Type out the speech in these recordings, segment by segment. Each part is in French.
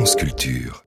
France Culture.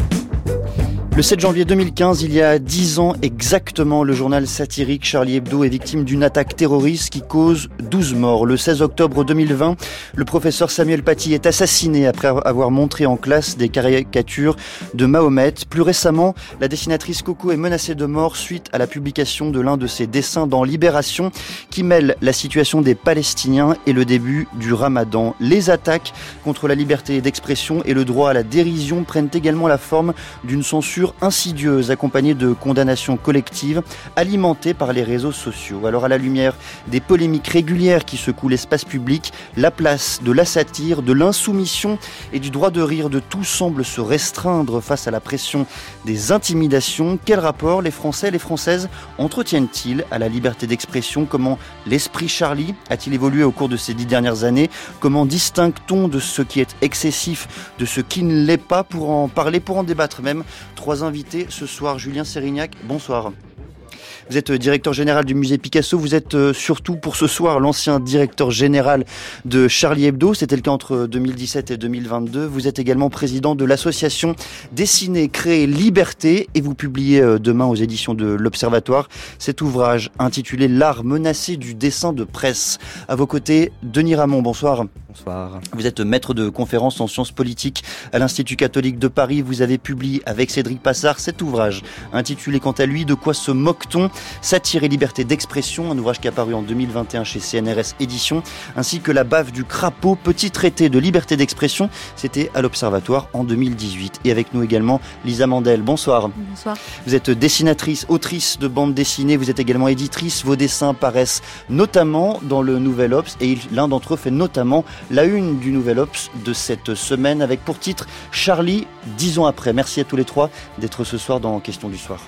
Le 7 janvier 2015, il y a 10 ans exactement, le journal satirique Charlie Hebdo est victime d'une attaque terroriste qui cause 12 morts. Le 16 octobre 2020, le professeur Samuel Paty est assassiné après avoir montré en classe des caricatures de Mahomet. Plus récemment, la dessinatrice Coco est menacée de mort suite à la publication de l'un de ses dessins dans Libération qui mêle la situation des Palestiniens et le début du Ramadan. Les attaques contre la liberté d'expression et le droit à la dérision prennent également la forme d'une censure insidieuse accompagnée de condamnations collectives alimentées par les réseaux sociaux. Alors à la lumière des polémiques régulières qui secouent l'espace public, la place de la satire, de l'insoumission et du droit de rire de tout semble se restreindre face à la pression des intimidations. Quel rapport les Français et les Françaises entretiennent-ils à la liberté d'expression? Comment l'esprit Charlie a-t-il évolué au cours de ces 10 dernières années? Comment distingue-t-on de ce qui est excessif de ce qui ne l'est pas? Pour en parler, pour en débattre même, 3 invités ce soir. Julien Sérignac, bonsoir. Vous êtes directeur général du musée Picasso. Vous êtes surtout pour ce soir l'ancien directeur général de Charlie Hebdo. C'était le cas entre 2017 et 2022. Vous êtes également président de l'association Dessiner, Créer, Liberté et vous publiez demain aux éditions de l'Observatoire cet ouvrage intitulé L'art menacé du dessin de presse. À vos côtés, Denis Ramon, bonsoir. Bonsoir. Vous êtes maître de conférences en sciences politiques à l'Institut catholique de Paris. Vous avez publié avec Cédric Passard cet ouvrage intitulé quant à lui De quoi se moque-t-on ? Satire et liberté d'expression, un ouvrage qui est apparu en 2021 chez CNRS Éditions, ainsi que La baffe du crapaud, petit traité de liberté d'expression, c'était à l'Observatoire en 2018. Et avec nous également Lisa Mandel, bonsoir. Bonsoir. Vous êtes dessinatrice, autrice de bande dessinée, vous êtes également éditrice, vos dessins paraissent notamment dans le Nouvel Obs et l'un d'entre eux fait notamment la une du Nouvel Obs de cette semaine avec pour titre Charlie, 10 ans après. Merci à tous les trois d'être ce soir dans Question du soir.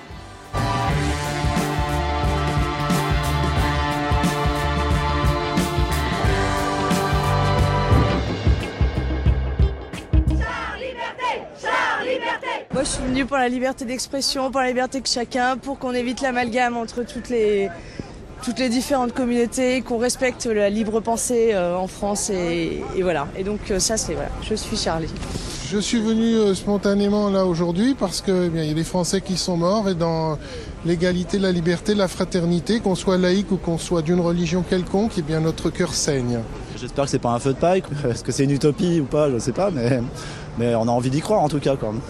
Moi, je suis venue pour la liberté d'expression, pour la liberté de chacun, pour qu'on évite l'amalgame entre toutes les différentes communautés, qu'on respecte la libre pensée en France et voilà. Et donc ça, c'est voilà. Je suis Charlie. Je suis venu spontanément là aujourd'hui parce que il y a des Français qui sont morts et dans l'égalité, la liberté, la fraternité, qu'on soit laïque ou qu'on soit d'une religion quelconque, eh bien notre cœur saigne. J'espère que c'est pas un feu de paille. Est-ce que c'est une utopie ou pas, je sais pas, mais on a envie d'y croire en tout cas quand même.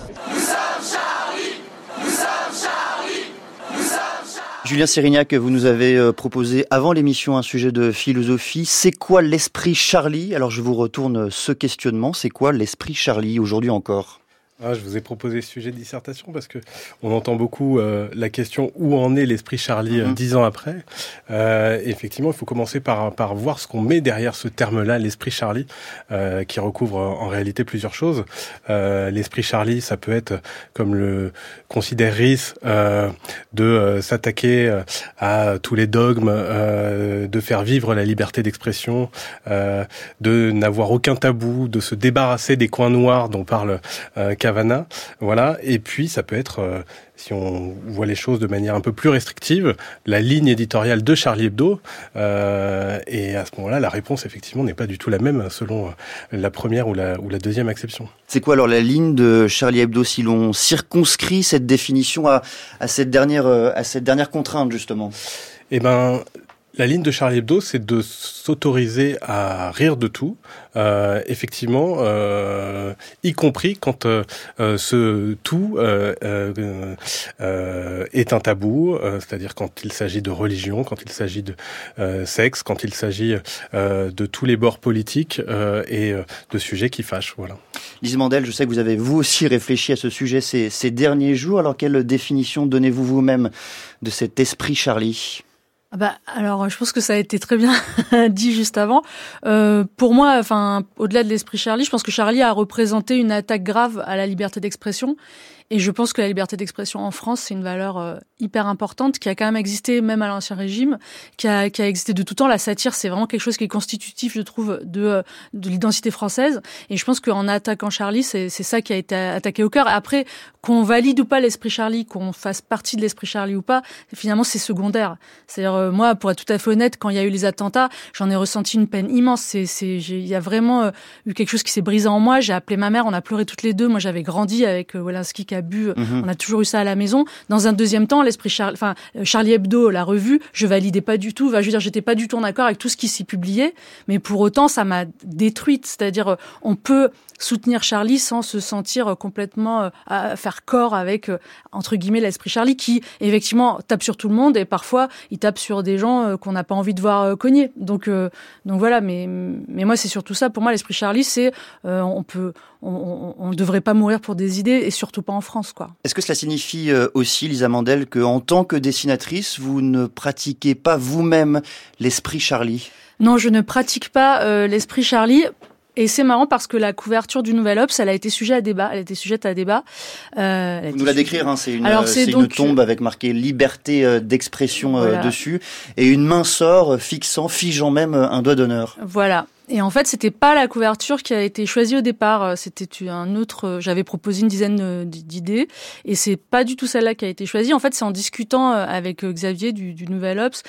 Julien Sérignac, vous nous avez proposé avant l'émission un sujet de philosophie. C'est quoi l'esprit Charlie? Alors je vous retourne ce questionnement. C'est quoi l'esprit Charlie aujourd'hui encore? Je vous ai proposé ce sujet de dissertation parce que on entend beaucoup la question où en est l'esprit Charlie 10 ans après. Effectivement, il faut commencer par voir ce qu'on met derrière ce terme-là, l'esprit Charlie, qui recouvre en réalité plusieurs choses. L'esprit Charlie, ça peut être, comme le considère Ries, de s'attaquer à tous les dogmes, de faire vivre la liberté d'expression, de n'avoir aucun tabou, de se débarrasser des coins noirs dont parle Cavana, voilà. Et puis ça peut être, si on voit les choses de manière un peu plus restrictive, la ligne éditoriale de Charlie Hebdo. Et à ce moment-là, la réponse effectivement n'est pas du tout la même selon la première ou la deuxième acception. C'est quoi alors la ligne de Charlie Hebdo si l'on circonscrit cette définition à cette dernière contrainte justement? Eh ben, la ligne de Charlie Hebdo, c'est de s'autoriser à rire de tout, effectivement, y compris quand ce tout est un tabou, c'est-à-dire quand il s'agit de religion, quand il s'agit de sexe, quand il s'agit de tous les bords politiques et de sujets qui fâchent. Voilà. Lise Mandel, je sais que vous avez vous aussi réfléchi à ce sujet ces derniers jours. Alors quelle définition donnez-vous vous-même de cet esprit Charlie ? Alors, je pense que ça a été très bien dit juste avant. Pour moi, au-delà de l'esprit Charlie, je pense que Charlie a représenté une attaque grave à la liberté d'expression Et je pense que la liberté d'expression en France, c'est une valeur hyper importante qui a quand même existé même à l'Ancien Régime, qui a existé de tout temps. La satire, c'est vraiment quelque chose qui est constitutif, je trouve, de l'identité française. Et je pense qu'en attaquant Charlie, c'est ça qui a été attaqué au cœur. Après, qu'on valide ou pas l'esprit Charlie, qu'on fasse partie de l'esprit Charlie ou pas, finalement, c'est secondaire. C'est-à-dire, moi, pour être tout à fait honnête, quand il y a eu les attentats, j'en ai ressenti une peine immense. Il y a vraiment eu quelque chose qui s'est brisé en moi. J'ai appelé ma mère, on a pleuré toutes les deux. Moi, j'avais grandi avec Wolinski qui a bu. On a toujours eu ça à la maison. Dans un deuxième temps, Charlie Hebdo, la revue, je validais pas du tout. Je veux dire, j'étais pas du tout en accord avec tout ce qui s'y publiait. Mais pour autant, ça m'a détruite. C'est-à-dire, on peut soutenir Charlie sans se sentir complètement à faire corps avec, entre guillemets, l'esprit Charlie qui, effectivement, tape sur tout le monde et parfois, il tape sur des gens qu'on n'a pas envie de voir cogner. Donc voilà, mais moi, c'est surtout ça. Pour moi, l'esprit Charlie, c'est on ne devrait pas mourir pour des idées et surtout pas en France, quoi. Est-ce que cela signifie aussi, Lisa Mandel, qu'en tant que dessinatrice, vous ne pratiquez pas vous-même l'esprit Charlie ? Non, je ne pratique pas l'esprit Charlie. Et c'est marrant parce que la couverture du Nouvel Obs, elle a été sujette à débat. Vous nous la décrire, hein, c'est une tombe avec marqué liberté d'expression dessus, et une main sort figeant même un doigt d'honneur. Voilà. Et en fait, c'était pas la couverture qui a été choisie au départ. C'était un autre. J'avais proposé une dizaine d'idées, et c'est pas du tout celle-là qui a été choisie. En fait, c'est en discutant avec Xavier du Nouvel Obs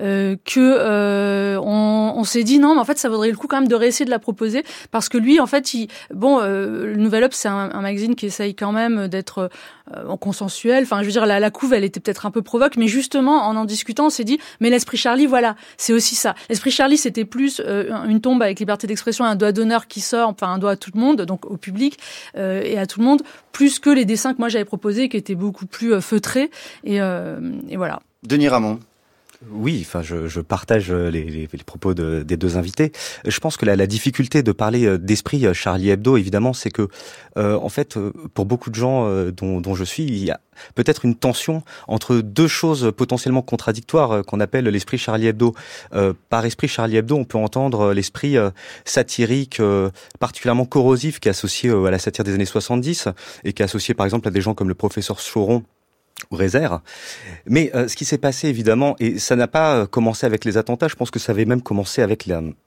que on s'est dit non, mais en fait, ça vaudrait le coup quand même de réessayer de la proposer parce que lui, en fait, le Nouvel Obs, c'est un magazine qui essaye quand même d'être consensuel. Enfin, je veux dire, la couve, elle était peut-être un peu provoque, mais justement, en discutant, on s'est dit, mais l'esprit Charlie, voilà, c'est aussi ça. L'esprit Charlie, c'était plus une tombe avec liberté d'expression, un doigt d'honneur qui sort, enfin un doigt à tout le monde, donc au public et à tout le monde, plus que les dessins que moi j'avais proposés, qui étaient beaucoup plus feutrés. Et voilà. Denis Ramon. Oui, enfin, je partage les propos des deux invités. Je pense que la difficulté de parler d'esprit Charlie Hebdo, évidemment, c'est que, en fait, pour beaucoup de gens dont je suis, il y a peut-être une tension entre deux choses potentiellement contradictoires qu'on appelle l'esprit Charlie Hebdo. Par esprit Charlie Hebdo, on peut entendre l'esprit satirique particulièrement corrosif qui est associé à la satire des années 70 et qui est associé, par exemple, à des gens comme le professeur Choron ou Rézère. Mais ce qui s'est passé, évidemment, et ça n'a pas commencé avec les attentats, je pense que ça avait même commencé avec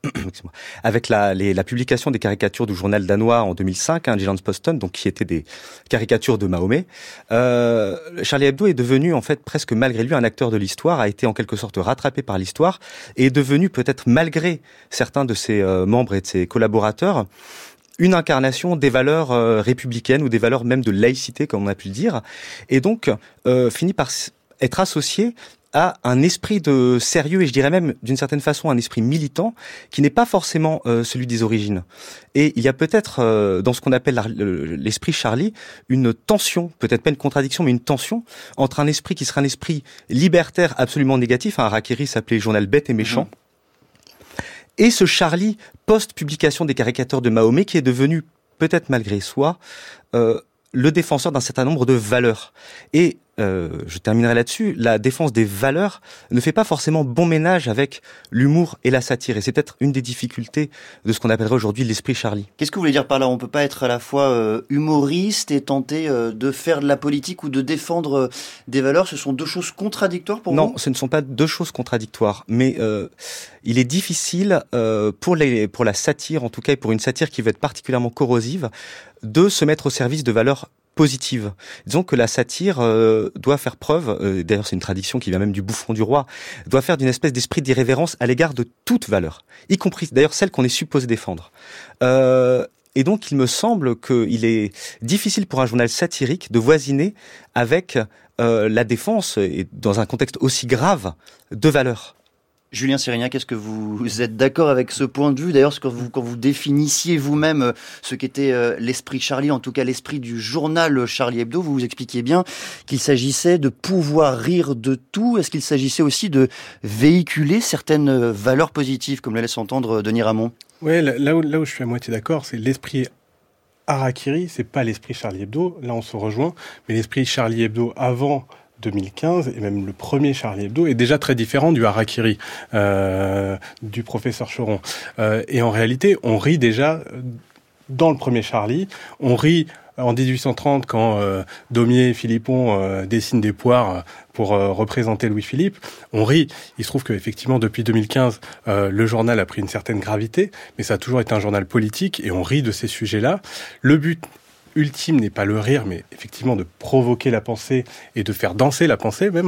la publication des caricatures du journal danois en 2005, Jyllands-Posten, donc qui étaient des caricatures de Mahomet. Charlie Hebdo est devenu, en fait, presque malgré lui, un acteur de l'histoire, a été en quelque sorte rattrapé par l'histoire, et est devenu, peut-être malgré certains de ses membres et de ses collaborateurs, une incarnation des valeurs républicaines ou des valeurs même de laïcité, comme on a pu le dire, et donc finit par être associé à un esprit de sérieux, et je dirais même d'une certaine façon un esprit militant, qui n'est pas forcément celui des origines. Et il y a peut-être dans ce qu'on appelle l'esprit Charlie, une tension, peut-être pas une contradiction, mais une tension entre un esprit qui serait un esprit libertaire absolument négatif, un harakiri s'appelait Journal bête et méchant, et ce Charlie, post-publication des caricatures de Mahomet, qui est devenu, peut-être malgré soi, le défenseur d'un certain nombre de valeurs. Et je terminerai là-dessus, la défense des valeurs ne fait pas forcément bon ménage avec l'humour et la satire. Et c'est peut-être une des difficultés de ce qu'on appellerait aujourd'hui l'esprit Charlie. Qu'est-ce que vous voulez dire par là ? On peut pas être à la fois humoriste et tenter de faire de la politique ou de défendre des valeurs. Ce sont deux choses contradictoires pour vous ? Non, ce ne sont pas deux choses contradictoires. Mais il est difficile pour la satire, en tout cas, et pour une satire qui va être particulièrement corrosive, de se mettre au service de valeurs positive. Disons que la satire doit faire preuve, d'ailleurs c'est une tradition qui vient même du Bouffon du Roi, doit faire d'une espèce d'esprit d'irrévérence à l'égard de toute valeur, y compris d'ailleurs celle qu'on est supposé défendre. Et donc il me semble qu'il est difficile pour un journal satirique de voisiner avec la défense, et dans un contexte aussi grave, de valeurs. Julien Sérignac, est-ce que vous êtes d'accord avec ce point de vue ? D'ailleurs, quand vous définissiez vous-même ce qu'était l'esprit Charlie, en tout cas l'esprit du journal Charlie Hebdo, vous expliquiez bien qu'il s'agissait de pouvoir rire de tout. Est-ce qu'il s'agissait aussi de véhiculer certaines valeurs positives, comme le laisse entendre Denis Ramon ? Oui, là où je suis à moitié d'accord, c'est l'esprit harakiri, c'est pas l'esprit Charlie Hebdo, là on se rejoint, mais l'esprit Charlie Hebdo avant 2015, et même le premier Charlie Hebdo, est déjà très différent du harakiri du professeur Choron. Et en réalité, on rit déjà dans le premier Charlie. On rit en 1830 quand Daumier et Philippon dessinent des poires pour représenter Louis-Philippe. On rit. Il se trouve qu'effectivement, depuis 2015, le journal a pris une certaine gravité, mais ça a toujours été un journal politique et on rit de ces sujets-là. Le but ultime n'est pas le rire, mais effectivement de provoquer la pensée et de faire danser la pensée même.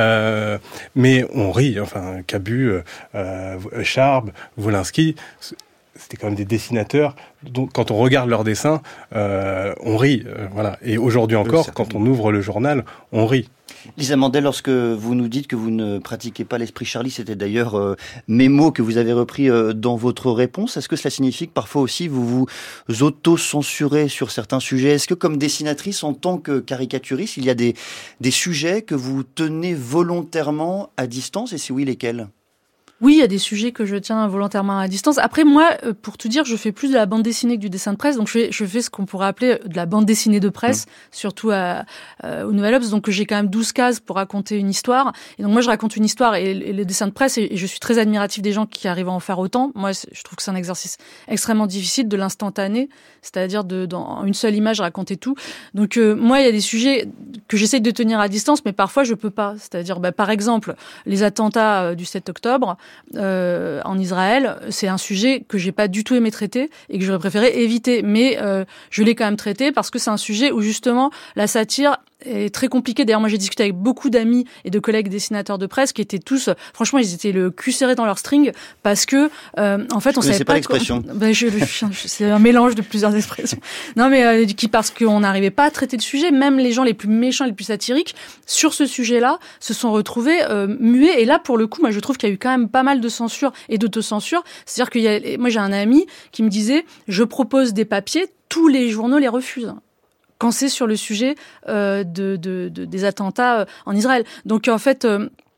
Mais on rit. Enfin, Cabu, Charb, Wolinski, c'était quand même des dessinateurs. Donc, quand on regarde leurs dessins, on rit. Voilà. Et aujourd'hui encore, quand on ouvre le journal, on rit. Lisa Mandel, lorsque vous nous dites que vous ne pratiquez pas l'esprit Charlie, c'était d'ailleurs mes mots que vous avez repris dans votre réponse. Est-ce que cela signifie que parfois aussi vous vous auto-censurez sur certains sujets ? Est-ce que comme dessinatrice, en tant que caricaturiste, il y a des sujets que vous tenez volontairement à distance ? Et si oui, lesquels ? Oui, il y a des sujets que je tiens volontairement à distance. Après, moi, pour tout dire, je fais plus de la bande dessinée que du dessin de presse. Donc, je fais ce qu'on pourrait appeler de la bande dessinée de presse, surtout au Nouvel Obs. Donc, j'ai quand même 12 cases pour raconter une histoire. Et donc, moi, je raconte une histoire et les dessins de presse, et je suis très admirative des gens qui arrivent à en faire autant. Moi, je trouve que c'est un exercice extrêmement difficile, de l'instantané, c'est-à-dire dans une seule image, raconter tout. Donc, moi, il y a des sujets que j'essaie de tenir à distance, mais parfois, je peux pas. C'est-à-dire, par exemple, les attentats du 7 octobre, en Israël, c'est un sujet que j'ai pas du tout aimé traiter et que j'aurais préféré éviter, mais je l'ai quand même traité parce que c'est un sujet où justement la satire est très compliquée. D'ailleurs, moi, j'ai discuté avec beaucoup d'amis et de collègues dessinateurs de presse qui étaient tous, franchement, ils étaient le cul serré dans leur string parce que, en fait, on savait pas l'expression. C'est un mélange de plusieurs expressions. Non, mais parce qu'on n'arrivait pas à traiter le sujet, même les gens les plus méchants, les plus satiriques, sur ce sujet-là, se sont retrouvés muets. Et là, pour le coup, moi, je trouve qu'il y a eu quand même pas mal de censure et d'autocensure. C'est-à-dire moi, j'ai un ami qui me disait, je propose des papiers, tous les journaux les refusent quand c'est sur le sujet des attentats en Israël. Donc en fait,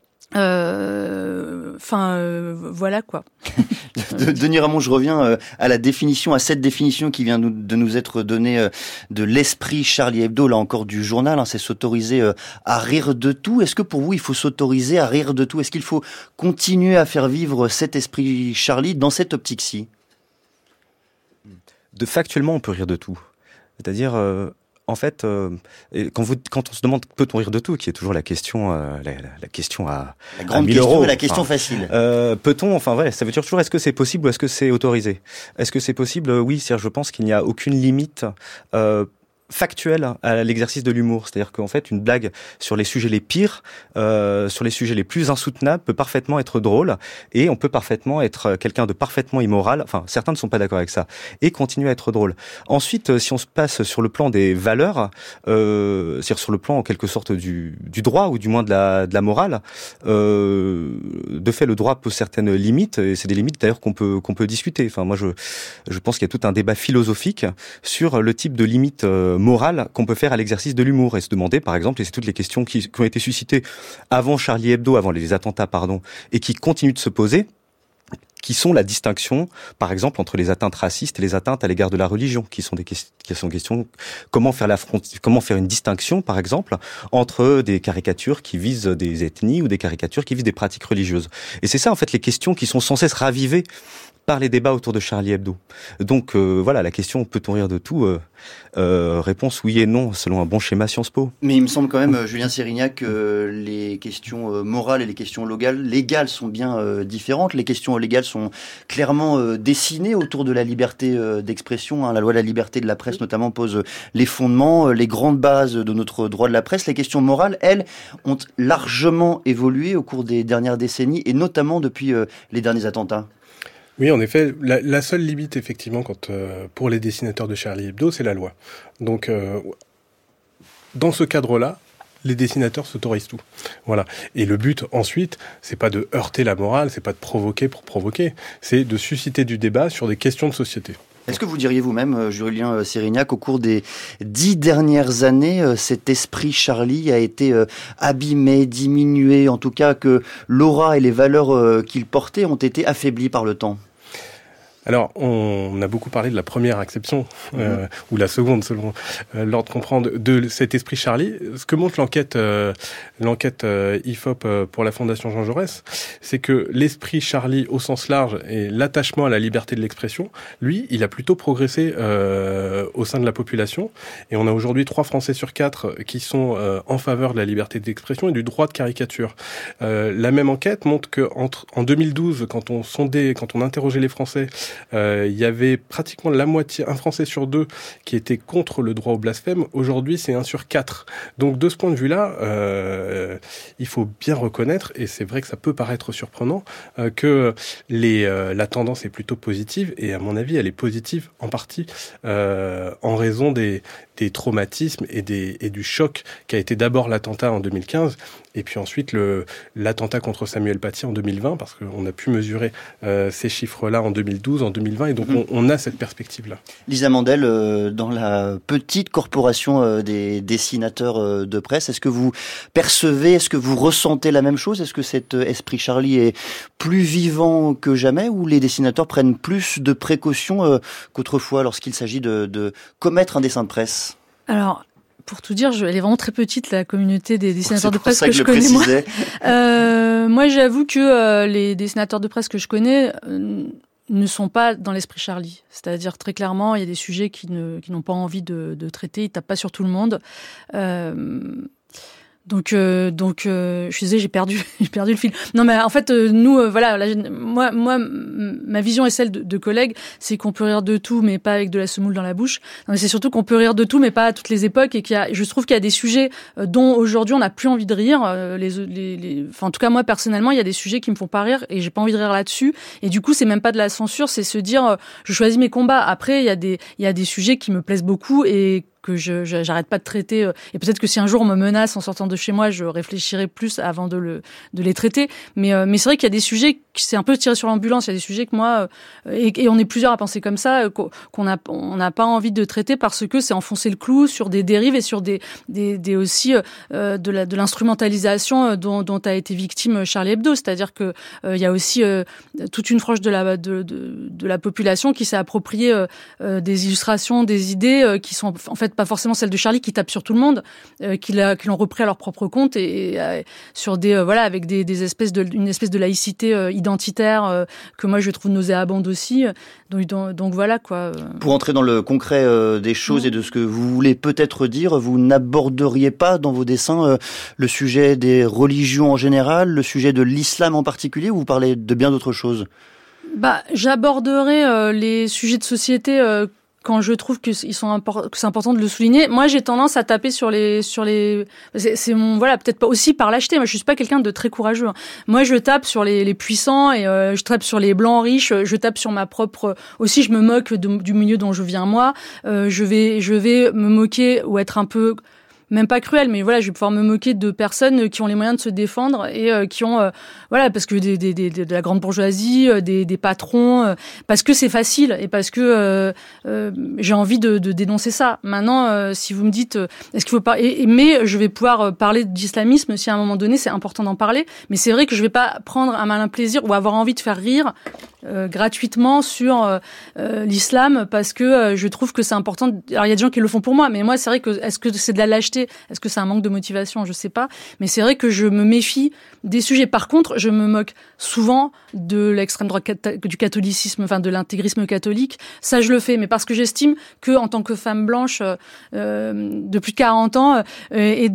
voilà quoi. Denis Ramon, je reviens à cette définition qui vient de nous être donnée de l'esprit Charlie Hebdo, là encore du journal, c'est s'autoriser à rire de tout. Est-ce que pour vous, il faut s'autoriser à rire de tout ? Est-ce qu'il faut continuer à faire vivre cet esprit Charlie dans cette optique-ci ? Factuellement, on peut rire de tout. C'est-à-dire... En fait, quand on se demande peut-on rire de tout, qui est toujours la question, la question à la grande 1000 question euros, et la question facile. Peut-on, ça veut dire toujours est-ce que c'est possible ou est-ce que c'est autorisé ? Est-ce que c'est possible ? Oui, c'est-à-dire je pense qu'il n'y a aucune limite factuelle à l'exercice de l'humour. C'est-à-dire qu'en fait, une blague sur les sujets les pires, sur les sujets les plus insoutenables, peut parfaitement être drôle, et on peut parfaitement être quelqu'un de parfaitement immoral, enfin, certains ne sont pas d'accord avec ça, et continuer à être drôle. Ensuite, si on se passe sur le plan des valeurs, c'est-à-dire sur le plan, en quelque sorte, du droit, ou du moins de la morale, de fait, le droit pose certaines limites, et c'est des limites, d'ailleurs, qu'on peut discuter. Enfin, moi, je pense qu'il y a tout un débat philosophique sur le type de limite morale qu'on peut faire à l'exercice de l'humour, et se demander, par exemple, et c'est toutes les questions qui ont été suscitées avant Charlie Hebdo, avant les attentats, et qui continuent de se poser, qui sont la distinction, par exemple, entre les atteintes racistes et les atteintes à l'égard de la religion, qui sont questions, comment faire une distinction, par exemple, entre des caricatures qui visent des ethnies ou des caricatures qui visent des pratiques religieuses. Et c'est ça, en fait, les questions qui sont sans cesse ravivées par les débats autour de Charlie Hebdo. Donc voilà, la question peut-on rire de tout, réponse oui et non, selon un bon schéma Sciences Po. Mais il me semble quand même, Julien Sérignac, que les questions morales et les questions légales sont bien différentes. Les questions légales sont clairement dessinées autour de la liberté d'expression. La loi de la liberté de la presse notamment pose les fondements, les grandes bases de notre droit de la presse. Les questions morales, elles, ont largement évolué au cours des dernières décennies, et notamment depuis les derniers attentats. Oui, en effet, la seule limite, effectivement, pour les dessinateurs de Charlie Hebdo, c'est la loi. Donc, dans ce cadre-là, les dessinateurs s'autorisent tout. Voilà. Et le but, ensuite, c'est pas de heurter la morale, c'est pas de provoquer pour provoquer, c'est de susciter du débat sur des questions de société. Est-ce que vous diriez vous-même, Julien Sérignac, au cours des 10 dernières années, cet esprit Charlie a été abîmé, diminué, en tout cas que l'aura et les valeurs qu'il portait ont été affaiblies par le temps ? Alors, on a beaucoup parlé de la première acception, ou la seconde, selon l'ordre qu'on prend, de cet esprit Charlie. Ce que montre l'enquête IFOP pour la Fondation Jean Jaurès, c'est que l'esprit Charlie au sens large et l'attachement à la liberté de l'expression, lui, il a plutôt progressé au sein de la population. Et on a aujourd'hui 3 Français sur 4 qui sont en faveur de la liberté d'expression et du droit de caricature. La même enquête montre que en 2012, quand on interrogeait les Français, il y avait pratiquement la moitié, un Français sur 2, qui était contre le droit au blasphème. Aujourd'hui, c'est 1 sur 4. Donc, de ce point de vue-là, il faut bien reconnaître, et c'est vrai que ça peut paraître surprenant, que la tendance est plutôt positive, et à mon avis, elle est positive en partie en raison des traumatismes et du choc qui a été d'abord l'attentat en 2015, et puis ensuite l'attentat contre Samuel Paty en 2020, parce qu'on a pu mesurer ces chiffres-là en 2012, en 2020, et donc on a cette perspective-là. Lisa Mandel, dans la petite corporation des dessinateurs de presse, est-ce que vous percevez, est-ce que vous ressentez la même chose? Est-ce que cet esprit Charlie est plus vivant que jamais, ou les dessinateurs prennent plus de précautions qu'autrefois lorsqu'il s'agit de commettre un dessin de presse? Alors, pour tout dire, elle est vraiment très petite, la communauté des dessinateurs de presse que je connais, moi. Moi, j'avoue que les dessinateurs de presse que je connais ne sont pas dans l'esprit Charlie. C'est-à-dire, très clairement, il y a des sujets qui n'ont pas envie de traiter, ils tapent pas sur tout le monde. Donc, je suis désolée, j'ai perdu le fil. Non, mais en fait, nous, voilà, moi, ma vision est celle de collègues, c'est qu'on peut rire de tout, mais pas avec de la semoule dans la bouche. Non, mais c'est surtout qu'on peut rire de tout, mais pas à toutes les époques, et je trouve qu'il y a des sujets dont aujourd'hui on n'a plus envie de rire. Enfin, en tout cas, moi personnellement, il y a des sujets qui me font pas rire, et j'ai pas envie de rire là-dessus. Et du coup, c'est même pas de la censure, c'est se dire, je choisis mes combats. Après, il y a des sujets qui me plaisent beaucoup et que j'arrête pas de traiter, et peut-être que si un jour on me menace en sortant de chez moi, je réfléchirai plus avant de les traiter, mais c'est vrai qu'il y a des sujets, c'est un peu tiré sur l'ambulance, il y a des sujets que moi, et on est plusieurs à penser comme ça, qu'on n'a pas envie de traiter parce que c'est enfoncer le clou sur des dérives et sur des aussi de l'instrumentalisation dont a été victime Charlie Hebdo, c'est-à-dire que il y a aussi toute une frange de la population qui s'est approprié des illustrations, des idées qui sont en fait pas forcément celles de Charlie, qui tapent sur tout le monde, qui l'ont repris à leur propre compte et sur avec une espèce de laïcité identitaire que moi je trouve nauséabonde aussi. Donc voilà quoi. Pour entrer dans le concret des choses et de ce que vous voulez peut-être dire, vous n'aborderiez pas dans vos dessins le sujet des religions en général, le sujet de l'islam en particulier, ou vous parlez de bien d'autres choses? J'aborderai les sujets de société quand je trouve que c'est important de le souligner. Moi, j'ai tendance à taper sur les, c'est mon, voilà, peut-être pas aussi par lâcheté. Moi, je suis pas quelqu'un de très courageux. Moi, je tape sur les puissants et je tape sur les blancs riches. Je tape sur ma propre, aussi, je me moque du milieu dont je viens moi. Je vais me moquer ou être un peu, même pas cruel, mais voilà, je vais pouvoir me moquer de personnes qui ont les moyens de se défendre et qui ont, parce que de la grande bourgeoisie, des patrons, parce que c'est facile et parce que j'ai envie de dénoncer ça. Maintenant, si vous me dites, est-ce qu'il faut pas, mais je vais pouvoir parler d'islamisme si à un moment donné c'est important d'en parler, mais c'est vrai que je vais pas prendre un malin plaisir ou avoir envie de faire rire gratuitement sur l'islam parce que je trouve que c'est important. Alors il y a des gens qui le font pour moi, mais moi c'est vrai que est-ce que c'est de la lâcheté, est-ce que c'est un manque de motivation, je sais pas, mais c'est vrai que je me méfie des sujets. Par contre, je me moque souvent de l'extrême droite, du catholicisme, enfin de l'intégrisme catholique. Ça je le fais, mais parce que j'estime que en tant que femme blanche de plus de 40 ans et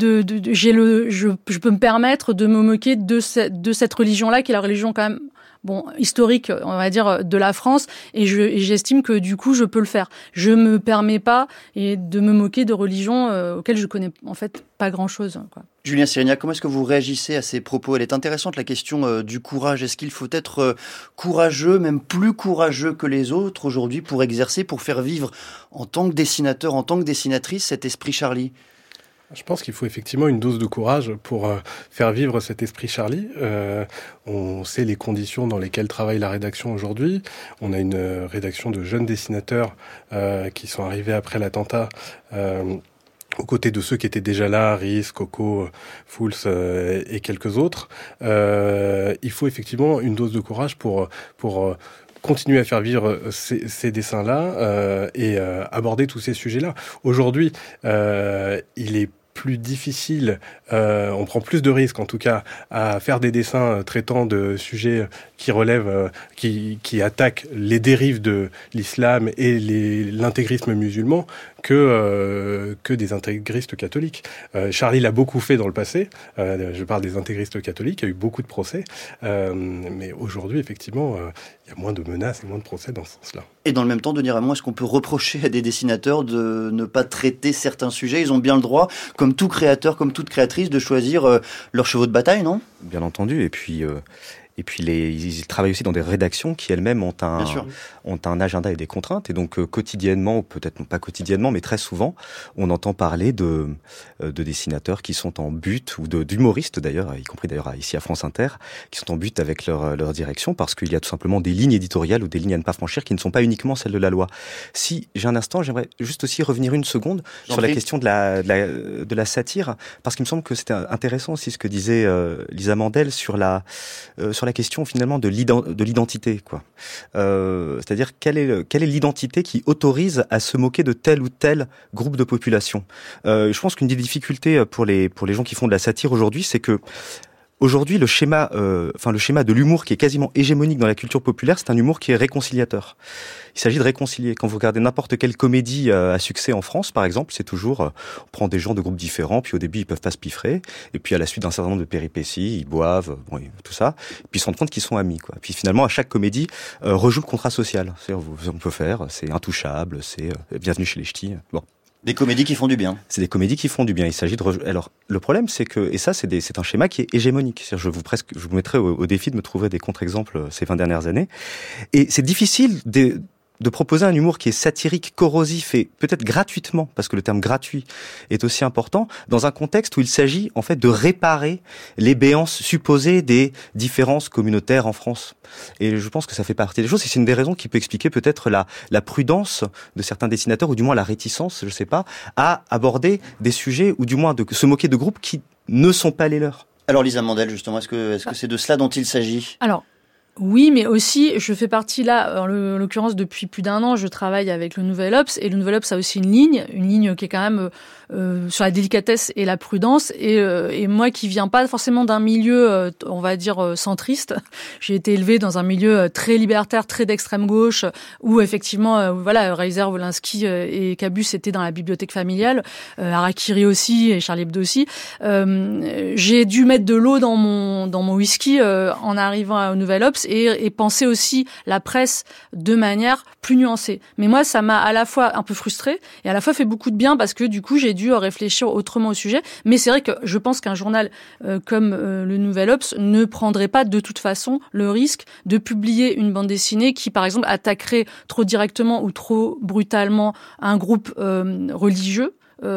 je peux me permettre de me moquer de cette religion-là qui est la religion quand même historique, on va dire, de la France, et j'estime que du coup je peux le faire. Je me permets pas de me moquer de religions auxquelles je connais en fait pas grand-chose, quoi. Julien Cyrignac, comment est-ce que vous réagissez à ces propos? Elle est intéressante, la question du courage. Est-ce qu'il faut être courageux, même plus courageux que les autres aujourd'hui pour exercer, pour faire vivre en tant que dessinateur, en tant que dessinatrice, cet esprit Charlie? Je pense qu'il faut effectivement une dose de courage pour faire vivre cet esprit Charlie. On sait les conditions dans lesquelles travaille la rédaction aujourd'hui. On a une rédaction de jeunes dessinateurs qui sont arrivés après l'attentat aux côtés de ceux qui étaient déjà là, Rhys, Coco, Fools et quelques autres. Il faut effectivement une dose de courage pour continuer à faire vivre ces dessins-là et aborder tous ces sujets-là. Aujourd'hui, il est plus difficile, on prend plus de risques en tout cas à faire des dessins traitant de sujets qui relèvent, qui attaquent les dérives de l'islam et l'intégrisme musulman que des intégristes catholiques. Charlie l'a beaucoup fait dans le passé, je parle des intégristes catholiques, il y a eu beaucoup de procès, mais aujourd'hui effectivement il y a moins de menaces et moins de procès dans ce sens-là. Et dans le même temps, Denis Ramon, est-ce qu'on peut reprocher à des dessinateurs de ne pas traiter certains sujets ? Ils ont bien le droit, comme tout créateur, comme toute créatrice, de choisir leurs chevaux de bataille, non ? Bien entendu, et puis ils travaillent aussi dans des rédactions qui elles-mêmes ont un agenda et des contraintes. Et donc quotidiennement, ou peut-être pas quotidiennement, mais très souvent, on entend parler de dessinateurs qui sont en butte, ou d'humoristes d'ailleurs, y compris d'ailleurs ici à France Inter, qui sont en butte avec leur direction, parce qu'il y a tout simplement des lignes éditoriales ou des lignes à ne pas franchir qui ne sont pas uniquement celles de la loi. Si j'ai un instant, j'aimerais juste aussi revenir une seconde sur la question de la satire, parce qu'il me semble que c'était intéressant aussi ce que disait Lisa Mandel sur la question finalement de l'identité, quoi. C'est-à-dire quelle est l'identité qui autorise à se moquer de tel ou tel groupe de population. Je pense qu'une des difficultés pour les gens qui font de la satire aujourd'hui, c'est que aujourd'hui, le schéma de l'humour qui est quasiment hégémonique dans la culture populaire, c'est un humour qui est réconciliateur. Il s'agit de réconcilier. Quand vous regardez n'importe quelle comédie à succès en France, par exemple, c'est toujours, on prend des gens de groupes différents, puis au début, ils peuvent pas se piffrer, et puis à la suite d'un certain nombre de péripéties, ils boivent, tout ça, et puis ils se rendent compte qu'ils sont amis, quoi. Puis finalement, à chaque comédie, rejoue le contrat social. C'est-à-dire, on peut faire, c'est Intouchable, c'est Bienvenue chez les Ch'tis. Bon. Des comédies qui font du bien. C'est des comédies qui font du bien. Il s'agit de alors le problème c'est que, et ça c'est un schéma qui est hégémonique. Je vous mettrai au défi de me trouver des contre-exemples ces 20 dernières années. Et c'est difficile de proposer un humour qui est satirique, corrosif et peut-être gratuitement, parce que le terme gratuit est aussi important, dans un contexte où il s'agit en fait de réparer les béances supposées des différences communautaires en France. Et je pense que ça fait partie des choses, et c'est une des raisons qui peut expliquer peut-être la prudence de certains dessinateurs, ou du moins la réticence, je sais pas, à aborder des sujets, ou du moins de se moquer de groupes qui ne sont pas les leurs. Alors Lisa Mandel, justement, est-ce que c'est de cela dont il s'agit ? Alors, oui, mais aussi, je fais partie là, en l'occurrence, depuis plus d'1 an, je travaille avec le Nouvel Obs, et le Nouvel Obs a aussi une ligne qui est quand même sur la délicatesse et la prudence, et moi qui viens pas forcément d'un milieu, on va dire, centriste, j'ai été élevée dans un milieu très libertaire, très d'extrême gauche, où effectivement, Reiser, Wolinski et Cabus étaient dans la bibliothèque familiale, Harakiri aussi, et Charlie Hebdo aussi. J'ai dû mettre de l'eau dans mon whisky en arrivant au Nouvel Obs, et penser aussi la presse de manière plus nuancée. Mais moi, ça m'a à la fois un peu frustrée et à la fois fait beaucoup de bien, parce que du coup, j'ai dû réfléchir autrement au sujet. Mais c'est vrai que je pense qu'un journal comme le Nouvel Obs ne prendrait pas de toute façon le risque de publier une bande dessinée qui, par exemple, attaquerait trop directement ou trop brutalement un groupe religieux.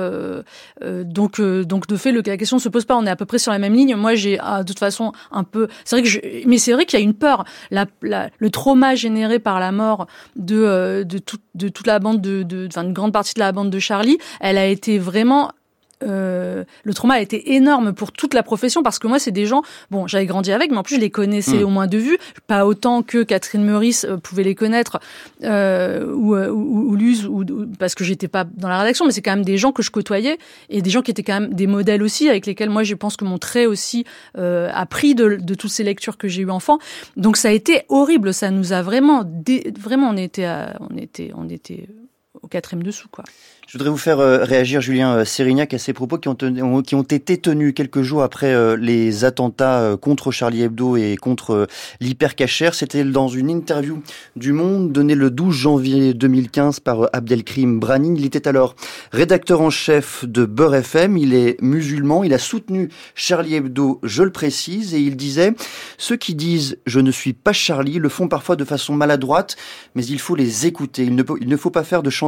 Donc de fait, la question se pose pas. On est à peu près sur la même ligne. Moi, j'ai de toute façon un peu. Mais c'est vrai qu'il y a une peur. Le trauma généré par la mort de toute la bande une grande partie de la bande de Charlie, elle a été vraiment. Le trauma a été énorme pour toute la profession, parce que moi c'est des gens, bon, j'avais grandi avec, mais en plus je les connaissais au moins de vue, pas autant que Catherine Meurice pouvait les connaître ou Luz, parce que j'étais pas dans la rédaction, mais c'est quand même des gens que je côtoyais, et des gens qui étaient quand même des modèles aussi, avec lesquels moi je pense que mon trait aussi a pris de toutes ces lectures que j'ai eues enfant. Donc ça a été horrible, ça nous a vraiment on était au 4e dessous, quoi. Je voudrais vous faire réagir, Julien Sérignac, à ces propos qui ont été tenus quelques jours après les attentats contre Charlie Hebdo et contre l'hypercachère. C'était dans une interview du Monde donnée le 12 janvier 2015 par Abdelkrim Brahnin. Il était alors rédacteur en chef de Beurre FM. Il est musulman. Il a soutenu Charlie Hebdo, je le précise, et il disait « Ceux qui disent « je ne suis pas Charlie » le font parfois de façon maladroite, mais il faut les écouter. Il ne faut pas faire de chantage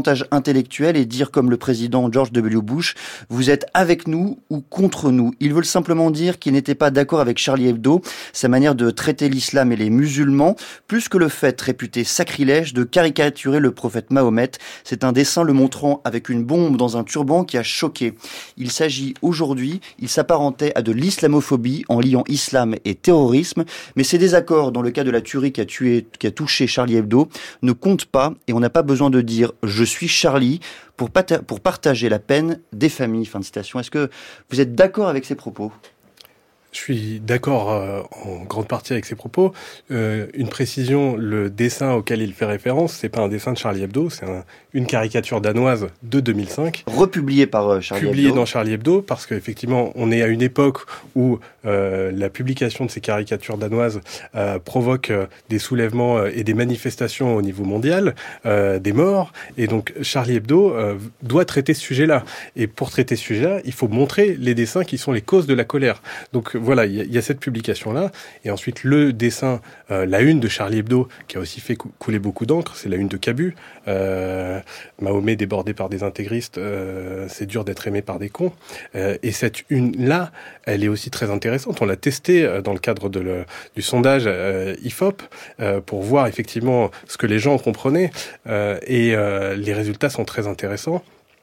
chantage intellectuel et dire comme le président George W. Bush, vous êtes avec nous ou contre nous. Ils veulent simplement dire qu'ils n'étaient pas d'accord avec Charlie Hebdo, sa manière de traiter l'islam et les musulmans, plus que le fait réputé sacrilège de caricaturer le prophète Mahomet. C'est un dessin le montrant avec une bombe dans un turban qui a choqué. Il s'agit aujourd'hui, il s'apparentait à de l'islamophobie en liant islam et terrorisme, mais ces désaccords dans le cas de la tuerie qui a touché Charlie Hebdo ne comptent pas et on n'a pas besoin de dire « je suis Charlie » pour partager la peine des familles. Fin de citation. Est-ce que vous êtes d'accord avec ces propos ? Je suis d'accord en grande partie avec ses propos. Une précision, le dessin auquel il fait référence, c'est pas un dessin de Charlie Hebdo, c'est une caricature danoise de 2005. Republiée par Charlie Hebdo. Publiée dans Charlie Hebdo, parce qu'effectivement, on est à une époque où la publication de ces caricatures danoises provoque des soulèvements et des manifestations au niveau mondial, des morts, et donc Charlie Hebdo doit traiter ce sujet-là. Et pour traiter ce sujet-là, il faut montrer les dessins qui sont les causes de la colère. Donc voilà, il y a cette publication-là, et ensuite le dessin, la une de Charlie Hebdo, qui a aussi fait couler beaucoup d'encre, c'est la une de Cabu. Mahomet débordé par des intégristes, c'est dur d'être aimé par des cons. Et cette une-là, elle est aussi très intéressante. On l'a testée dans le cadre du sondage IFOP pour voir effectivement ce que les gens comprenaient, et les résultats sont très intéressants.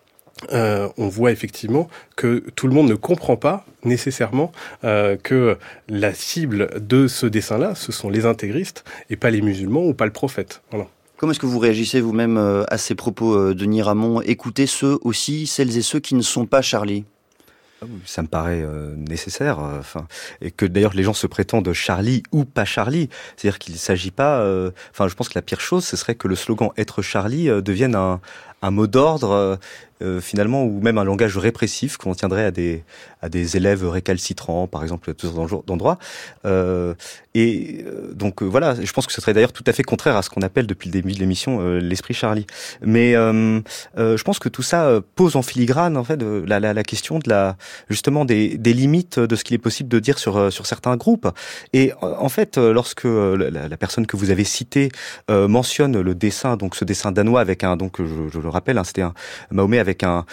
On voit effectivement que tout le monde ne comprend pas nécessairement que la cible de ce dessin-là, ce sont les intégristes et pas les musulmans ou pas le prophète. Voilà. Comment est-ce que vous réagissez vous-même à ces propos, Denis Ramon ? Écoutez celles et ceux qui ne sont pas Charlie. Ça me paraît nécessaire, et que d'ailleurs les gens se prétendent Charlie ou pas Charlie, c'est-à-dire qu'il ne s'agit pas. Je pense que la pire chose, ce serait que le slogan "être Charlie" devienne un mot d'ordre. Finalement, ou même un langage répressif qu'on tiendrait à des élèves récalcitrants, par exemple, d'endroits. Voilà, je pense que ce serait d'ailleurs tout à fait contraire à ce qu'on appelle depuis le début de l'émission l'esprit Charlie. Mais je pense que tout ça pose en filigrane en fait la question de justement des limites de ce qu'il est possible de dire sur certains groupes. Et en fait, lorsque la personne que vous avez citée mentionne le dessin, donc ce dessin danois avec je le rappelle, c'était un Mahomet avec un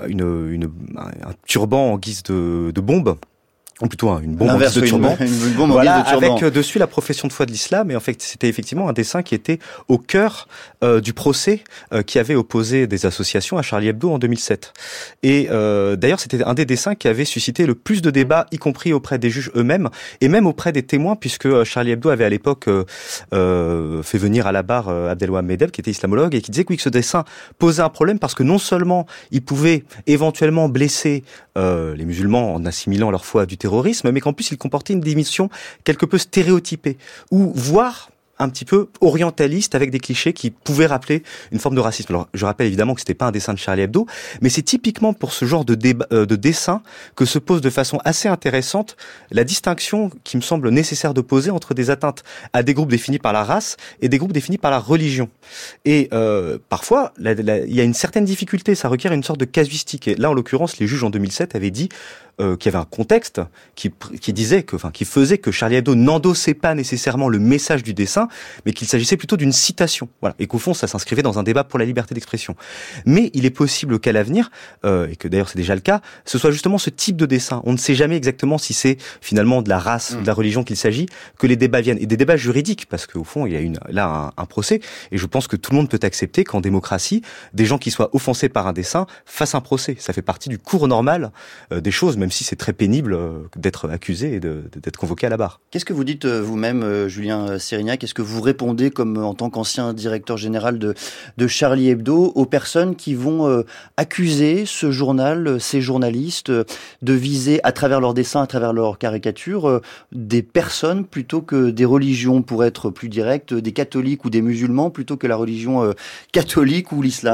turban en guise de bombe. Ou plutôt une bombe en guise de turban. Une bombe en guise de turban. Avec dessus la profession de foi de l'islam. Et en fait, c'était effectivement un dessin qui était au cœur du procès qui avait opposé des associations à Charlie Hebdo en 2007. Et d'ailleurs, c'était un des dessins qui avait suscité le plus de débats, y compris auprès des juges eux-mêmes, et même auprès des témoins, puisque Charlie Hebdo avait à l'époque fait venir à la barre Abdelwahab Medeb, qui était islamologue, et qui disait que ce dessin posait un problème parce que non seulement il pouvait éventuellement blesser les musulmans en assimilant leur foi du terrorisme, mais qu'en plus il comportait une dimension quelque peu stéréotypée, ou voire un petit peu orientaliste avec des clichés qui pouvaient rappeler une forme de racisme. Alors, je rappelle évidemment que c'était pas un dessin de Charlie Hebdo, mais c'est typiquement pour ce genre de dessin que se pose de façon assez intéressante la distinction qui me semble nécessaire de poser entre des atteintes à des groupes définis par la race et des groupes définis par la religion. Et parfois, il y a une certaine difficulté, ça requiert une sorte de casuistique. Et là, en l'occurrence, les juges en 2007 avaient dit qu'il y avait un contexte qui faisait que Charlie Hebdo n'endossait pas nécessairement le message du dessin, mais qu'il s'agissait plutôt d'une citation. Voilà. Et qu'au fond, ça s'inscrivait dans un débat pour la liberté d'expression. Mais il est possible qu'à l'avenir, et que d'ailleurs c'est déjà le cas, ce soit justement ce type de dessin. On ne sait jamais exactement si c'est finalement de la race ou de la religion qu'il s'agit, que les débats viennent. Et des débats juridiques, parce qu'au fond, il y a un procès, et je pense que tout le monde peut accepter qu'en démocratie, des gens qui soient offensés par un dessin fassent un procès. Ça fait partie du cours normal des choses, même si c'est très pénible d'être accusé et d'être convoqué à la barre. Qu'est-ce que vous dites vous-même, Julien Sérignac ? Qu'est-ce que vous répondez en tant qu'ancien directeur général de Charlie Hebdo aux personnes qui vont accuser ce journal, ces journalistes, de viser à travers leurs dessins, à travers leurs caricatures, des personnes plutôt que des religions, pour être plus direct, des catholiques ou des musulmans plutôt que la religion catholique ou l'islam ?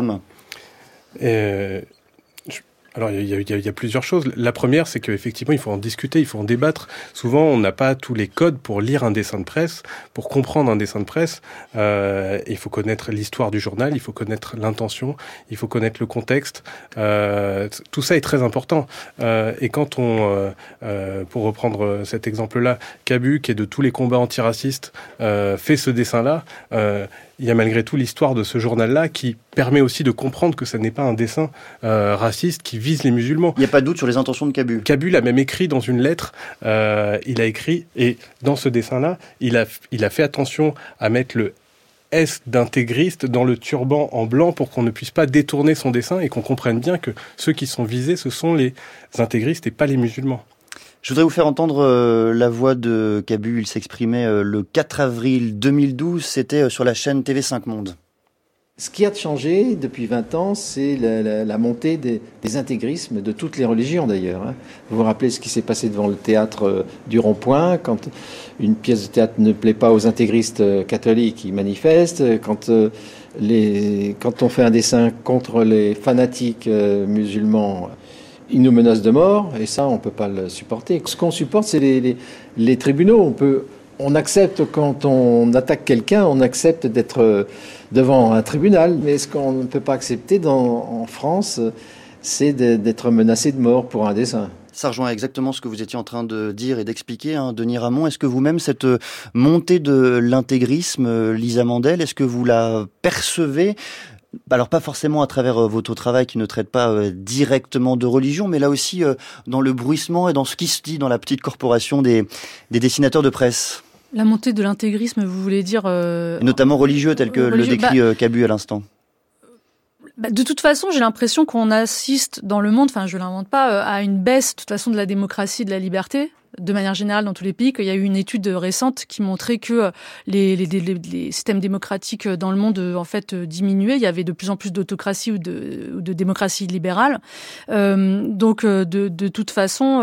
Alors, il y a plusieurs choses. La première, c'est qu'effectivement, il faut en discuter, il faut en débattre. Souvent, on n'a pas tous les codes pour lire un dessin de presse, pour comprendre un dessin de presse. Il faut connaître l'histoire du journal, il faut connaître l'intention, il faut connaître le contexte. Tout ça est très important. Et quand pour reprendre cet exemple-là, Cabu, qui est de tous les combats antiracistes, fait ce dessin-là, il y a malgré tout l'histoire de ce journal-là qui permet aussi de comprendre que ça n'est pas un dessin raciste qui vise les musulmans. Il n'y a pas de doute sur les intentions de Cabu. Cabu l'a même écrit dans une lettre, il a écrit, et dans ce dessin-là, il a fait attention à mettre le S d'intégriste dans le turban en blanc pour qu'on ne puisse pas détourner son dessin et qu'on comprenne bien que ceux qui sont visés, ce sont les intégristes et pas les musulmans. Je voudrais vous faire entendre la voix de Cabu. Il s'exprimait le 4 avril 2012, c'était sur la chaîne TV5 Monde. Ce qui a changé depuis 20 ans, c'est la montée des intégrismes de toutes les religions d'ailleurs. Vous vous rappelez ce qui s'est passé devant le théâtre du Rond-Point, quand une pièce de théâtre ne plaît pas aux intégristes catholiques, ils manifestent. Quand on fait un dessin contre les fanatiques musulmans, ils nous menacent de mort, et ça, on ne peut pas le supporter. Ce qu'on supporte, c'est les tribunaux. On accepte, quand on attaque quelqu'un, on accepte d'être devant un tribunal. Mais ce qu'on ne peut pas accepter en France, c'est d'être menacé de mort pour un dessin. Ça rejoint exactement ce que vous étiez en train de dire et d'expliquer, Denis Ramon. Est-ce que vous-même, cette montée de l'intégrisme, Lisa Mandel, est-ce que vous la percevez ? Alors pas forcément à travers votre travail qui ne traite pas directement de religion, mais là aussi dans le bruissement et dans ce qui se dit dans la petite corporation des dessinateurs de presse. La montée de l'intégrisme, vous voulez dire... Notamment religieux, tel que le décrit Cabu à l'instant. De toute façon, j'ai l'impression qu'on assiste dans le monde, enfin je l'invente pas, à une baisse de toute façon de la démocratie et de la liberté, de manière générale dans tous les pays. Qu'il y a eu une étude récente qui montrait que les systèmes démocratiques dans le monde en fait diminuaient. Il y avait de plus en plus d'autocratie ou de démocratie libérale. Donc de toute façon...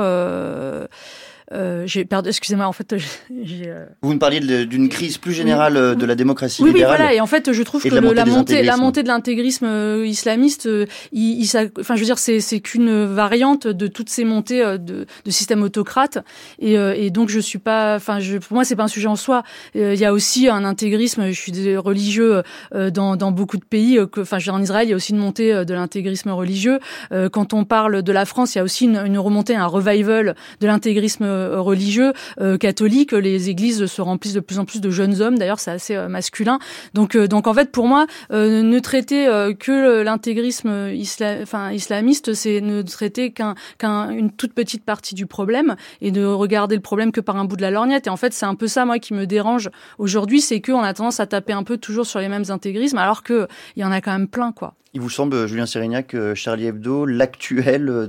j'ai perdu, excusez-moi, en fait, Vous me parliez d'une crise plus générale de la démocratie libérale. Oui, voilà, et en fait, je trouve que la montée de l'intégrisme islamiste, enfin, je veux dire, c'est qu'une variante de toutes ces montées de systèmes autocrates, et donc je suis pas, enfin, pour moi, c'est pas un sujet en soi. Il y a aussi un intégrisme, je suis religieux dans beaucoup de pays, enfin, je veux dire, en Israël, il y a aussi une montée de l'intégrisme religieux. Quand on parle de la France, il y a aussi une remontée, un revival de l'intégrisme religieux catholique. Les églises se remplissent de plus en plus de jeunes hommes. D'ailleurs, c'est assez masculin. Donc en fait, pour moi, ne traiter que l'intégrisme islamiste, c'est ne traiter qu'une toute petite partie du problème et de regarder le problème que par un bout de la lorgnette. Et en fait, c'est un peu ça, moi, qui me dérange aujourd'hui, c'est qu'on a tendance à taper un peu toujours sur les mêmes intégrismes, alors que il y en a quand même plein, quoi. Il vous semble, Julien Sérignac, que Charlie Hebdo, l'actuel,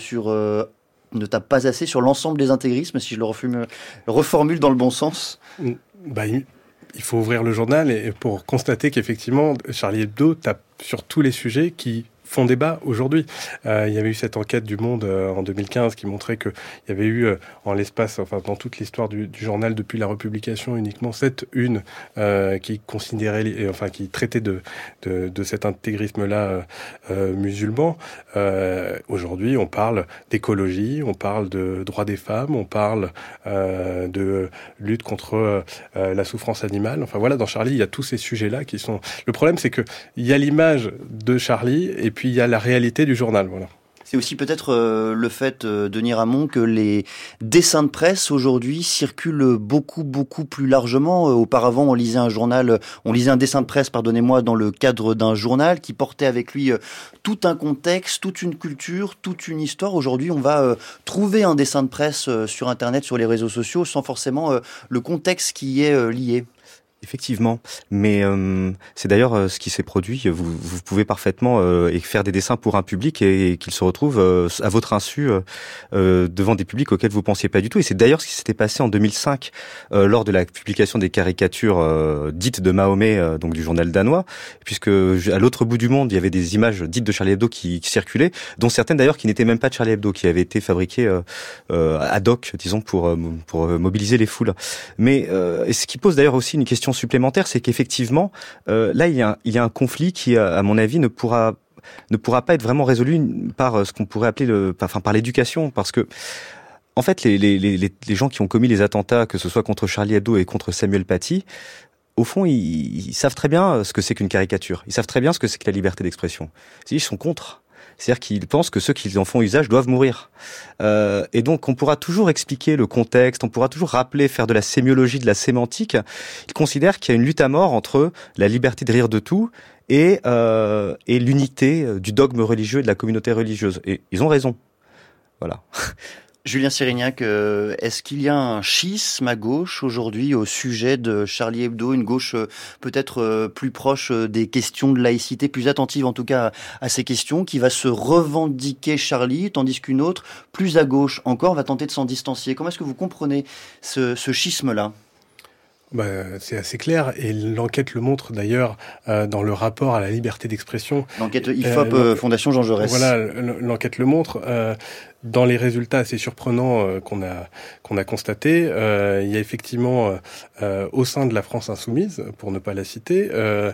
ne tape pas assez sur l'ensemble des intégrismes, si je le reformule dans le bon sens? Il faut ouvrir le journal et pour constater qu'effectivement, Charlie Hebdo tape sur tous les sujets qui font débat aujourd'hui. Il y avait eu cette enquête du Monde en 2015 qui montrait qu'il y avait eu en l'espace, enfin dans toute l'histoire du journal depuis la republication, uniquement 7 unes qui considéraient, qui traitaient de cet intégrisme-là musulman. Aujourd'hui, on parle d'écologie, on parle de droits des femmes, on parle de lutte contre la souffrance animale. Enfin voilà, dans Charlie, il y a tous ces sujets-là qui sont... Le problème, c'est que il y a l'image de Charlie et puis il y a la réalité du journal, voilà. C'est aussi peut-être le fait, Denis Ramon, que les dessins de presse aujourd'hui circulent beaucoup plus largement. Auparavant, on lisait un dessin de presse, pardonnez-moi, dans le cadre d'un journal qui portait avec lui tout un contexte, toute une culture, toute une histoire. Aujourd'hui, on va trouver un dessin de presse sur Internet, sur les réseaux sociaux, sans forcément le contexte qui y est lié. Effectivement, mais c'est d'ailleurs ce qui s'est produit. Vous pouvez parfaitement faire des dessins pour un public et qu'ils se retrouvent à votre insu devant des publics auxquels vous pensiez pas du tout. Et c'est d'ailleurs ce qui s'était passé en 2005 lors de la publication des caricatures dites de Mahomet, donc du journal danois, puisque à l'autre bout du monde, il y avait des images dites de Charlie Hebdo qui circulaient, dont certaines d'ailleurs qui n'étaient même pas de Charlie Hebdo, qui avaient été fabriquées ad hoc, disons, pour mobiliser les foules. Mais et ce qui pose d'ailleurs aussi une question supplémentaire, c'est qu'effectivement, là, il y a un conflit qui, à mon avis, ne pourra pas être vraiment résolu par ce qu'on pourrait appeler par l'éducation, parce que en fait, les gens qui ont commis les attentats, que ce soit contre Charlie Hebdo et contre Samuel Paty, au fond, ils savent très bien ce que c'est qu'une caricature. Ils savent très bien ce que c'est que la liberté d'expression. Ils sont contre. C'est-à-dire qu'ils pensent que ceux qui en font usage doivent mourir. Et donc, on pourra toujours expliquer le contexte, on pourra toujours rappeler, faire de la sémiologie, de la sémantique. Ils considèrent qu'il y a une lutte à mort entre la liberté de rire de tout et l'unité du dogme religieux et de la communauté religieuse. Et ils ont raison. Voilà. Julien Sérignac, est-ce qu'il y a un schisme à gauche aujourd'hui au sujet de Charlie Hebdo, une gauche peut-être plus proche des questions de laïcité, plus attentive en tout cas à ces questions, qui va se revendiquer Charlie, tandis qu'une autre, plus à gauche encore, va tenter de s'en distancier? Comment est-ce que vous comprenez ce schisme-là? C'est assez clair, et l'enquête le montre d'ailleurs dans le rapport à la liberté d'expression. L'enquête IFOP, Fondation Jean Jaurès. Voilà, l'enquête le montre. Dans les résultats assez surprenants qu'on a constatés, il y a effectivement au sein de la France insoumise, pour ne pas la citer,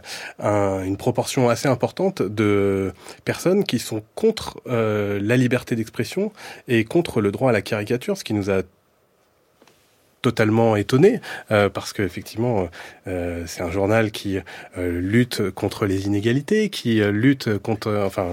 une proportion assez importante de personnes qui sont contre la liberté d'expression et contre le droit à la caricature, ce qui nous a totalement étonné, parce que effectivement c'est un journal qui lutte contre les inégalités, qui lutte contre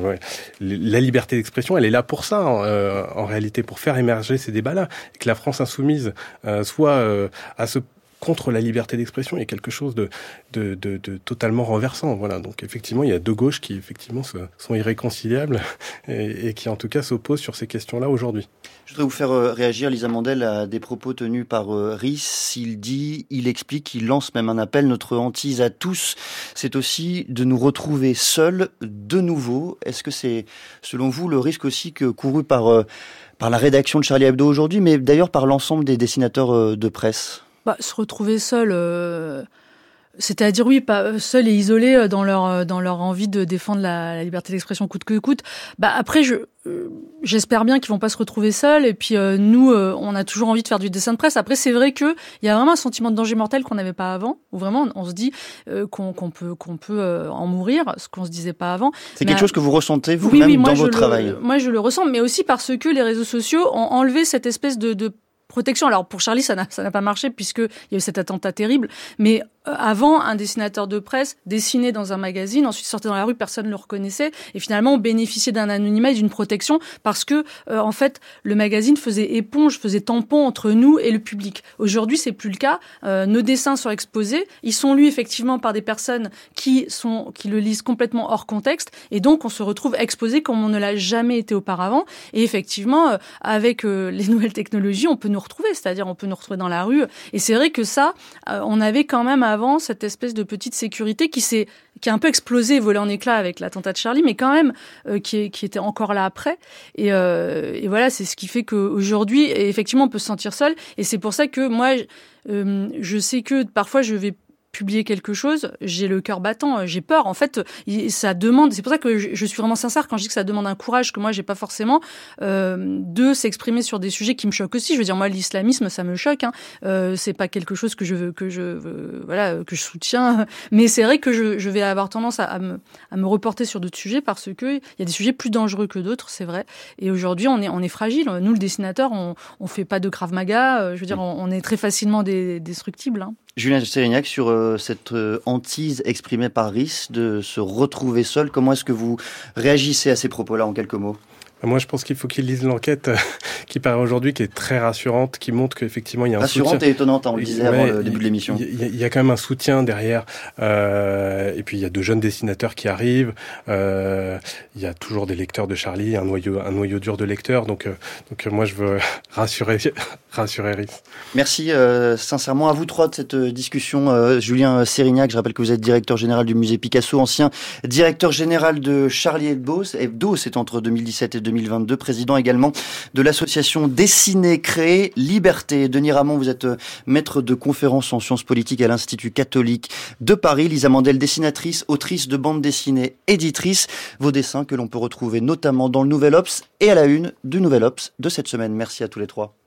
la liberté d'expression. Elle est là pour ça en réalité, pour faire émerger ces débats-là, et que la France insoumise soit à ce contre la liberté d'expression est quelque chose de totalement renversant. Voilà. Donc effectivement, il y a deux gauches qui effectivement sont irréconciliables et qui en tout cas s'opposent sur ces questions-là aujourd'hui. Je voudrais vous faire réagir, Lisa Mandel, à des propos tenus par Rhys. Il explique, il lance même un appel. Notre hantise à tous, c'est aussi de nous retrouver seuls de nouveau. Est-ce que c'est, selon vous, le risque aussi couru par la rédaction de Charlie Hebdo aujourd'hui, mais d'ailleurs par l'ensemble des dessinateurs de presse? Se retrouver seul, c'est-à-dire oui, pas seul et isolé dans leur envie de défendre la liberté d'expression coûte que coûte. Après, j'espère bien qu'ils vont pas se retrouver seuls. Et puis nous, on a toujours envie de faire du dessin de presse. Après, c'est vrai que il y a vraiment un sentiment de danger mortel qu'on n'avait pas avant, où vraiment on se dit qu'on peut en mourir, ce qu'on se disait pas avant. C'est quelque chose que vous ressentez vous-même dans votre travail? Moi, je le ressens, mais aussi parce que les réseaux sociaux ont enlevé cette espèce de protection. Alors pour Charlie, ça n'a pas marché puisque il y a eu cet attentat terrible. Mais avant, un dessinateur de presse dessinait dans un magazine, ensuite sortait dans la rue, personne ne le reconnaissait, et finalement on bénéficiait d'un anonymat et d'une protection parce que en fait le magazine faisait éponge, faisait tampon entre nous et le public. Aujourd'hui, c'est plus le cas. Nos dessins sont exposés, ils sont lus effectivement par des personnes qui le lisent complètement hors contexte, et donc on se retrouve exposé comme on ne l'a jamais été auparavant. Et effectivement, avec les nouvelles technologies, on peut nous retrouver, c'est-à-dire on peut nous retrouver dans la rue. Et c'est vrai que ça, on avait quand même avant cette espèce de petite sécurité qui a un peu explosé, volé en éclats avec l'attentat de Charlie, mais quand même qui était encore là après. Et voilà, c'est ce qui fait qu'aujourd'hui, effectivement, on peut se sentir seul. Et c'est pour ça que moi, je sais que parfois je vais publier quelque chose, j'ai le cœur battant, j'ai peur. En fait, ça demande, c'est pour ça que je suis vraiment sincère quand je dis que ça demande un courage que moi j'ai pas forcément, de s'exprimer sur des sujets qui me choquent aussi. Je veux dire, moi l'islamisme ça me choque, c'est pas quelque chose que je soutiens, mais c'est vrai que je vais avoir tendance à me reporter sur d'autres sujets parce que il y a des sujets plus dangereux que d'autres, c'est vrai. Et aujourd'hui on est fragile. Nous le dessinateur, on fait pas de Krav Maga, je veux dire, on est très facilement destructible. Julien Sérignac, sur cette hantise exprimée par Rhys de se retrouver seul, comment est-ce que vous réagissez à ces propos-là en quelques mots ? Moi, je pense qu'il faut qu'ils lisent l'enquête qui paraît aujourd'hui, qui est très rassurante, qui montre qu'effectivement, il y a un rassurante soutien. Et étonnante, on le disait avant le début de l'émission. Il y a quand même un soutien derrière. Et puis, il y a de jeunes dessinateurs qui arrivent. Il y a toujours des lecteurs de Charlie, un noyau dur de lecteurs. Donc moi, je veux rassurer Rhys. Merci sincèrement à vous trois de cette discussion. Julien Sérignac, je rappelle que vous êtes directeur général du musée Picasso, ancien directeur général de Charlie Hebdo, c'est entre 2017 et 2022, président également de l'association Dessiner, Créer, Liberté. Denis Ramon, vous êtes maître de conférences en sciences politiques à l'Institut catholique de Paris. Lisa Mandel, dessinatrice, autrice de bande dessinée, éditrice. Vos dessins que l'on peut retrouver notamment dans le Nouvel Obs et à la une du Nouvel Obs de cette semaine. Merci à tous les trois.